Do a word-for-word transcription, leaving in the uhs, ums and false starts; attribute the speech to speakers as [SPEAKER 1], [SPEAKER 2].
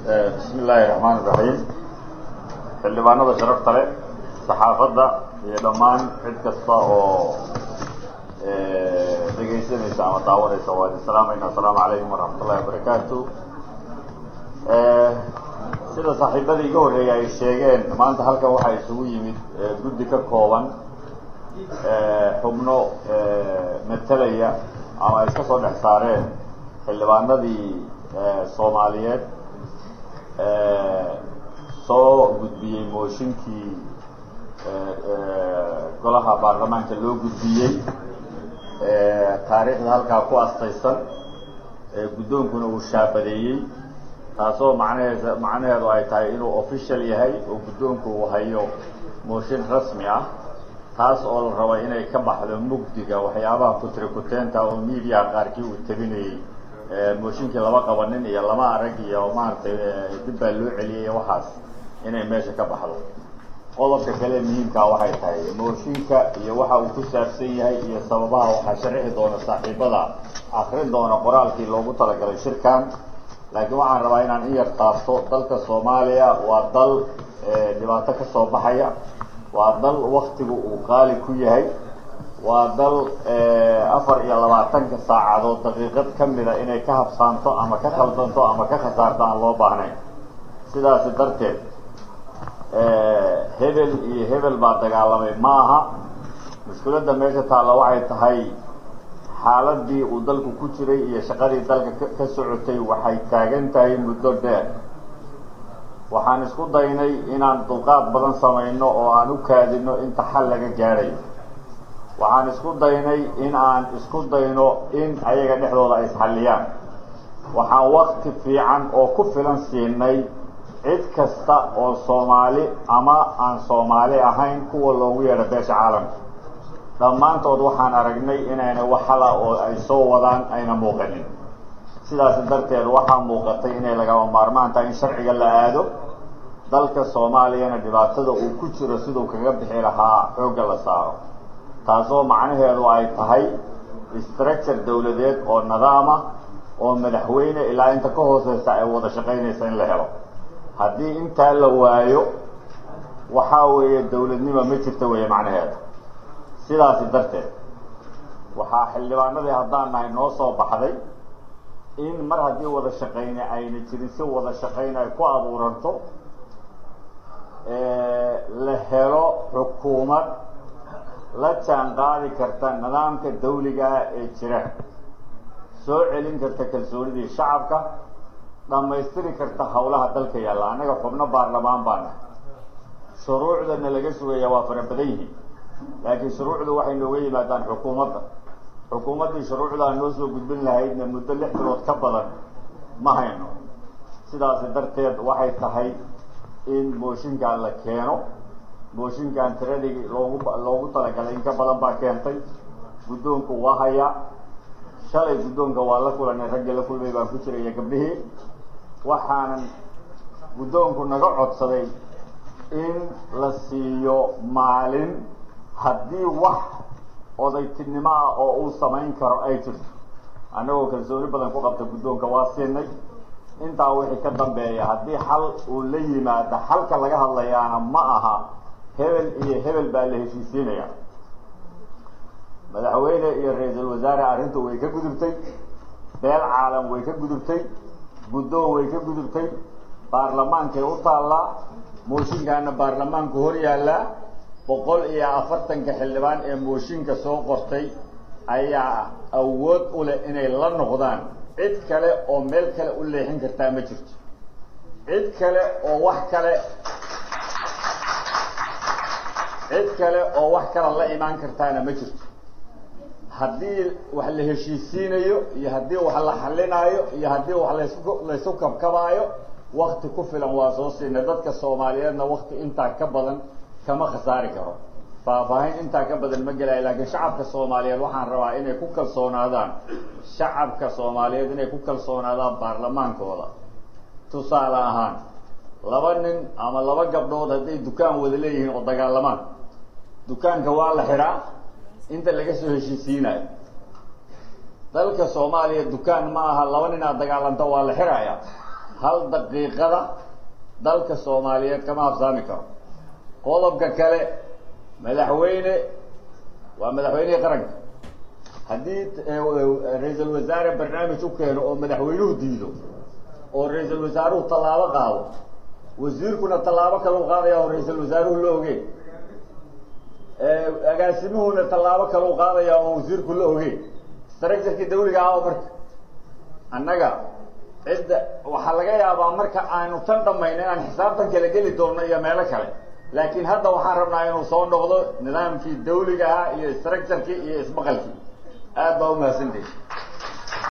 [SPEAKER 1] بسم الله الرحمن الرحيم. xildhibaanada sharafta leh saxaafadda iyo dhammaan cid kasta oo dhegaysanaysa ama daawanaysa waa idin salaamayna. Assalaamu calaykum waraxmatullahi wabarakaatu. sida saaxiibadii iga horreeyay ay sheegeen, maanta halkan waxaa isugu yimid guddi ka kooban xubno matalaya ama ay iska soo dhex saareen xildhibaanadii soomaaliyeed soo gudbiyey mooshinkii golaha baarlamaanka loo gudbiyey taariikhda halkaa ku astaysan guddoonkuna uu shaabadeeyey, taasoo macnaheeda macnaheedu ay tahay inuu official yahay oo guddoonku uu hayo mooshin rasmi ah, taas oo la raba inay ka baxdo mugdiga waxyaabaha kutrikuteenta oo media qaarkii uu tabinayey. mooshinkii laba qabanin iyo lama arag iyo maaragtay dib baa loo celiyey waxaas inay meesha ka baxdo. qodobka kale muhiimkaa waxay tahay mooshinka iyo waxa uu ku saabsan yahay iyo sababaha waxaa sharixi doona saaxiibada akrin doona qoraalkii loogu talagalay shirkan. laakiin waxaan rabaa inaan in yar taabto dalka Soomaaliya waa dal dhibaato ka soo baxaya, waa dal waktigu uu qaali ku yahay, waa dal afar iyo labaatanka saacadood daqiiqad ka mida inay ka habsaanto ama ka khaldanto ama ka khasaarto aan loo baahnayn. sidaasi darteed hebel iyo hebel baa dagaalamay maaha. mushkiladda meesha taalla waxay tahay xaaladii uu dalku ku jiray iyo shaqadii dalka ka socotay waxay taagan tahay muddo dheer. waxaan isku daynay inaan dulqaad badan samayno oo aan u kaadino inta xal laga gaadhayo. waxaan isku daynay in aan isku dayno in ayaga dhexdooda ay isxalliyaan. waxaan wakti fiican oo ku filan siinay cid kasta oo Soomaali ama aan Soomaali ahayn kuwa loogu yeedho beesha caalamka. dhammaantood waxaan aragnay inayna wax hala oo ay soo wadaan ayna muuqanin. sidaas darteed waxaa muuqatay inay lagama maarmaan tahay in sharciga la aado, dalka Soomaaliyana dhibaatada uu ku jiro siduu kaga bixi lahaa xoogga la saaro, taasoo macnaheedu ay tahay structure dawladeed oo nidaama oo madaxweyne ilaa inta ka hooseysa ay wada shaqaynaysa in la helo. haddii intaa la waayo waxaa weeye dawladnimo ma jirta weeye macnaheeda. sidaasi darteed waxaa xildhibaanadii haddaan nahay noo soo baxday in mar haddii wada shaqayne ayna jirin si wada shaqayn ay ku abuuranto la helo xukuumad la jaan qaadi karta nidaamka dawligaa ee jira, soo celin karta kalsoonidii shacabka, dhammaystiri karta howlaha dalka yaalla. annaga xubno baarlamaan baa nahay, shuruucdana laga sugaya waa fara badan yihiin, laakiin shuruucdu waxay nooga yimaadaan xukuumadda. xukuumaddii shuruucdaa noo soo gudbin lahaydna muddo lix bilood ka badan ma hayno. sidaasi darteed waxay tahay in mooshinkan la keeno. mooshinkan tiradii loogu loogu talagalay in ka badan baa keentay. guddoonku waa hayaa. shalay guddoonka waa la kulanay, raggii la kulmay baan ku jiray iyo gabdhihii. waxaanan guddoonku naga codsaday in la siiyo maalin haddii wax odaytinimo ah oo uu samayn karo ay jirto. annagoo kalsooni badan ku qabta guddoonka waa siinay. intaa wixii ka dambeeya haddii xal uu la yimaado, xalka laga hadlayaana ma aha hebel iyo hebel baa la heshiisiinaya. madaxweyne iyo ra-iisul wasaare arrintu way ka gudubtay, beel caalam way ka gudubtay, guddoon way ka gudubtay, baarlamaankay u taallaa. mooshinkaana baarlamaanku hor yaallaa. boqol iyo afartanka xildhibaan ee mooshinka soo qortay ayaa awood u leh inay la noqdaan. cid kale oo meel kale u leexin kartaa ma jirto. cid kale oo wax kale cid kale oo wax kale la imaan kartaana ma jirto. haddii wax la heshiisiinayo iyo haddii wax la xalinaayo iyo haddii wax laysku laysu kabkabaayo, wakti ku filan waa soo siinay. dadka Soomaaliyeedna wakti intaa ka badan kama khasaari karo. faahfaahin intaa ka badan ma gelayo, laakiin shacabka Soomaaliyeed waxaan rabaa inay ku kalsoonaadaan shacabka Soomaaliyeed inay ku kalsoonaadaan baarlamaankooda. tusaale ahaan, laba nin ama laba gabdhood hadday dukaan wada leeyihiin oo dagaalamaan, dukaanka waa la xiraa inta laga soo heshiisiinayo. dalka Soomaaliya dukaan ma aha laba nin aad dagaalanto waa la xirayaa. hal daqiiqada dalka soomaaliyeed kama habsaami karo qodobka kale madaxweyne waa madaxweynihii qaranka haddii ra-iisul wasaare barnaamij u keeno oo madaxweynuhu diido oo ra-iisul wasaaruhu tallaabo qaado wasiirkuna tallaabo kale u qaadaya oo ra-iisul wasaaruhu la ogeen agaasimuhuna tallaabo kale u qaadaya oo wasiirku la ogeen structurkii dawliga ah oo marka annaga cidda waxaa laga yaabaa marka aanu tan dhamayno inaan xisaabtan kala geli doonno iyo meelo kale laakiin hadda waxaan rabnaa inuu soo noqdo nidaamkii dawliga ahaa iyo structurkii iyo ismaqalkii aad baa umahadsantahay